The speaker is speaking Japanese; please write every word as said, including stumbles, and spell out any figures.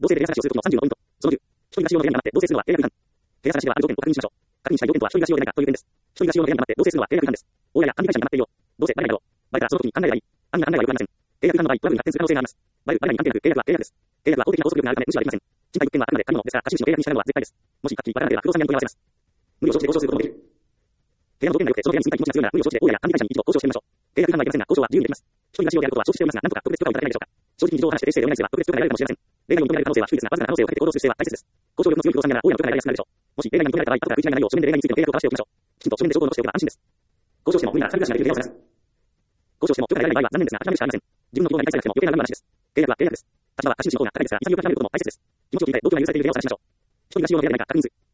同性でレア探しをするときのさんじゅうのポイント。そのじゅう。一人が使用の部屋に黙って同棲するのは契約違反。部屋探しではある条件を確認しましょう。確認したい条件とは一人が使用でないかという点です。一人が使用の部屋に黙って同棲するのは契約違反です。大家や管理会社に黙っているよ。どうせバレないだろう。バレたらその時に考えればいい。暗には考えはよくありません。契約違反の場合、トラブルに発展する可能性があります。バレる、バレないに関係なく契約は契約です。契約は法的な拘束力があるため無視はできません。賃貸物件はあくまで借り物ですが、貸主の契約に従うのは絶対です。もし、書き、わからなければ不動産屋に問い合わせます。無理を承知で交渉することもできる。部屋の条件が良くて、その部屋に住みたい気持ちが強いなら、無理を承知で大家や管理会社に一度交渉してみましょう。契約違反はいけませんが、交渉は自由にできます。一人が使用であることは承知しておりますが、何とか特別許可をいただけないでしょうか。正直に事情を話して冷静でお願いすれば、特別許可が得られるかもしれません。例外を認められる可能性は低いですが、わずかな可能性をかけて行動する姿勢は大切です。交渉力の強い不動産屋なら大家の許可が得られやすくなるでしょう。もし例外が認められた場合、後から食い違いがないよう書面で例外についての契約を交わしておきましょう。きちんと書面で証拠を残しておけば安心です。交渉しても無理なら借り出しができる部屋を探す。交渉しても許可が得られない場合は残念ですが、諦めるしかありません。自分の希望が理解されなくても余計な無駄話です。契約は契約です。立場は貸主の方が高いですが、潔く諦めることも大切です。気持ちを聞いて動機が許されている部屋を探しましょう。一人が使用の部屋でないか確認する。